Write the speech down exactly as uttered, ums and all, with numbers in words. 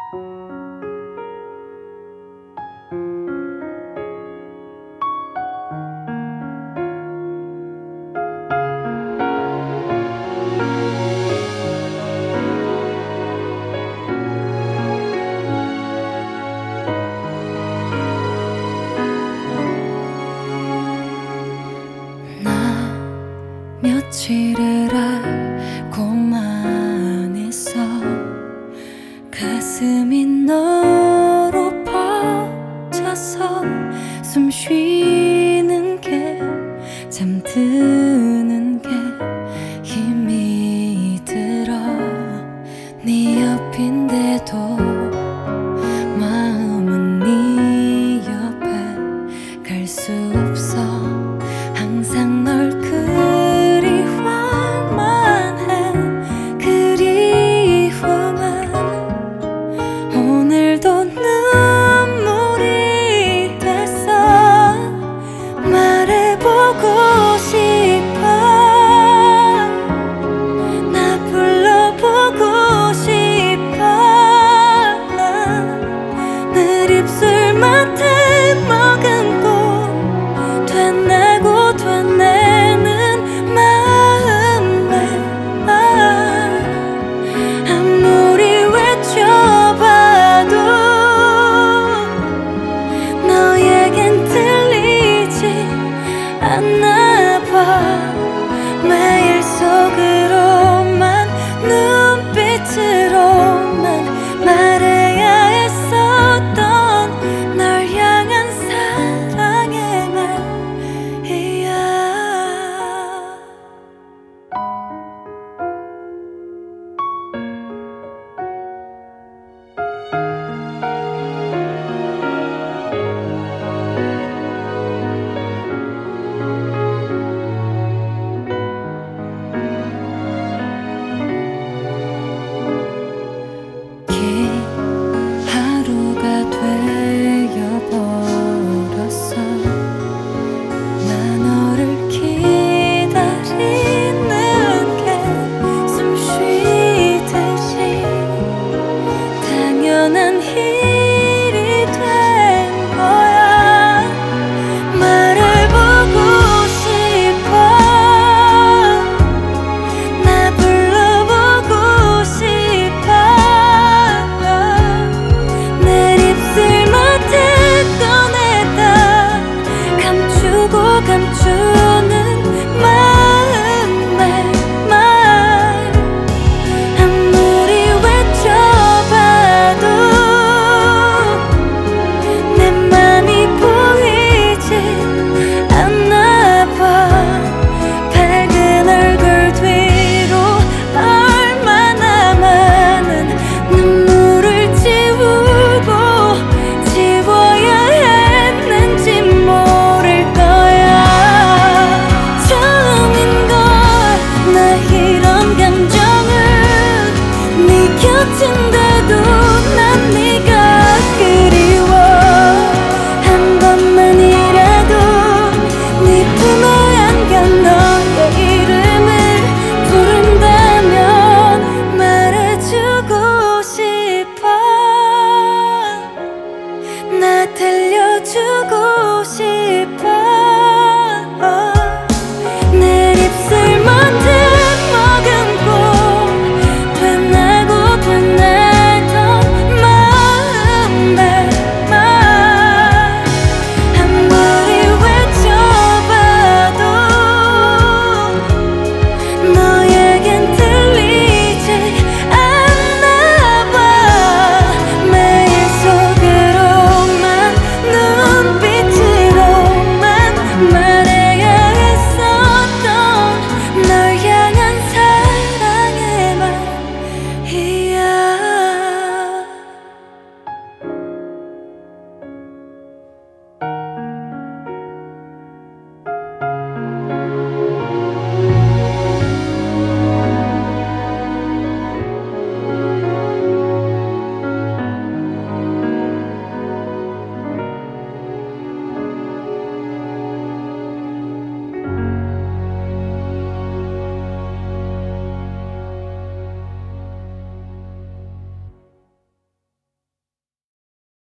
며칠을 알고만 있어 가슴이 너로 퍼져서 숨 쉬는 게 잠드는 게 힘이 들어 네 옆인데도 마음은 네 옆에 갈 수 없어 항상 널 그리워만 해 그리워만 오늘도 눈물이 됐어 말해보고 싶어 나 불러보고 싶어 늘 입술맡에 머금고 되뇌고 되뇌는 마음에 아무리 외쳐봐도 너에겐 들리지 않나봐 매일 속으로만 눈빛으로만 말해야 했었던 널 향한 사랑의 말이야. 긴 하루가 되어버렸어 나 너를 기다리는 게 숨 쉬듯이 당연한 일이 된 거야 말해보고 싶어 나 불러보고 싶어 내 입술맡에 꺼내다 감추고 감추는 마음의 말 아무리 외쳐봐도 내 맘이 보이지 않나봐 밝은 얼굴 뒤로 얼마나 많은 눈물을 지우고 지워야 했는지 모를 거야 처음인걸 나 이런 감정을 네 곁인데도 나